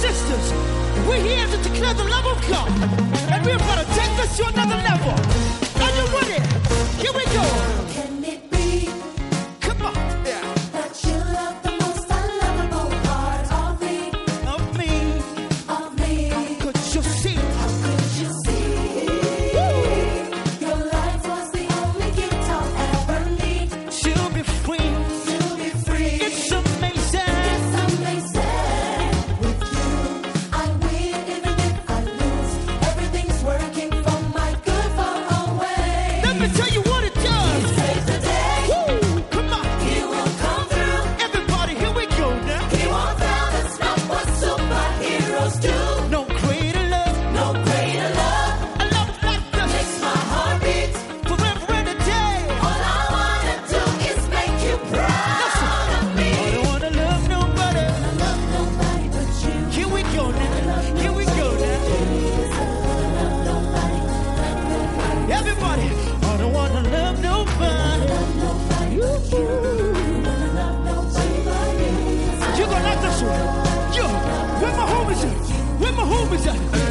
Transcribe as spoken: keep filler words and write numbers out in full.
sisters, we're here to declare the love of God. And we're about to take this to another level. Are you ready? Here we go. Can it be? Come on. Yeah. That you love the most unlovable part of me, Of me. of me. Could you see? How could you see? Your life was the only gift I'll ever need To be free. to be free. It's amazing. It's amazing. With you, I win even if I lose. Everything's working for my good far away. Let me tell you what it does. Save the day. Woo! Come on. He will come through. Everybody, here we go now. He won't fail. That's not what superheroes do. No greater love. No greater love A love like this. makes my heart beat. Forever and a day. All I wanna do is make you proud of me. I don't wanna love nobody. I love nobody but you. Here we go now. Here we go now. Everybody, I don't wanna love nobody. You gonna like this one? Yo, where my homies at? Where my homies at?